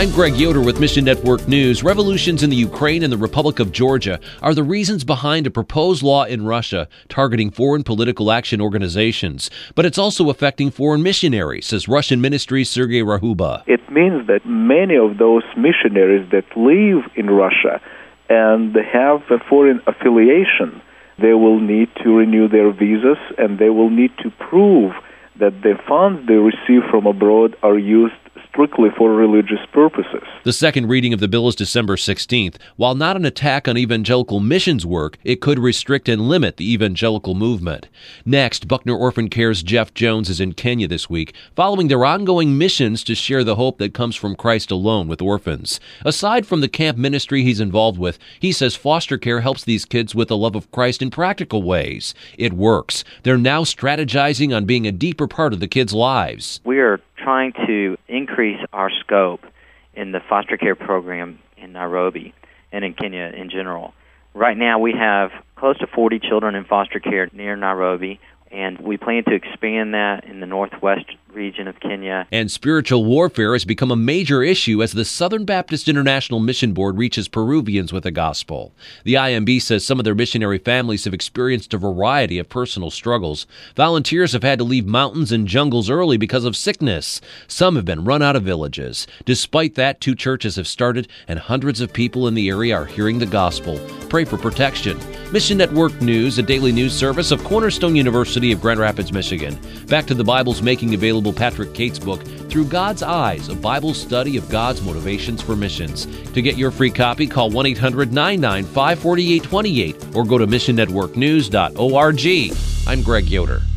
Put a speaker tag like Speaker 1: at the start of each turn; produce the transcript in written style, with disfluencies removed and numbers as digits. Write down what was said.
Speaker 1: I'm Greg Yoder with Mission Network News. Revolutions in the Ukraine and the Republic of Georgia are the reasons behind a proposed law in Russia targeting foreign political action organizations. But it's also affecting foreign missionaries, says Russian Ministry Sergei Rahuba.
Speaker 2: It means that many of those missionaries that live in Russia and have a foreign affiliation, they will need to renew their visas and they will need to prove that the funds they receive from abroad are used strictly for religious purposes.
Speaker 1: The second reading of the bill is December 16th. While not an attack on evangelical missions work, it could restrict and limit the evangelical movement. Next, Buckner Orphan Care's Jeff Jones is in Kenya this week, following their ongoing missions to share the hope that comes from Christ alone with orphans. Aside from the camp ministry he's involved with, he says foster care helps these kids with the love of Christ in practical ways. It works. They're now strategizing on being a deeper part of the kids' lives.
Speaker 3: We are trying to increase our scope in the foster care program in Nairobi and in Kenya in general. Right now we have close to 40 children in foster care near Nairobi, and we plan to expand that in the northwest region of Kenya.
Speaker 1: And spiritual warfare has become a major issue as the Southern Baptist International Mission Board reaches Peruvians with the gospel. The IMB says some of their missionary families have experienced a variety of personal struggles. Volunteers have had to leave mountains and jungles early because of sickness. Some have been run out of villages. Despite that, 2 churches have started, and hundreds of people in the area are hearing the gospel. Pray for protection. Mission Network News, a daily news service of Cornerstone University of Grand Rapids, Michigan. Back to the Bible's making available Patrick Cates' book, Through God's Eyes, a Bible study of God's motivations for missions. To get your free copy, call 1-800-995-4828 or go to missionnetworknews.org. I'm Greg Yoder.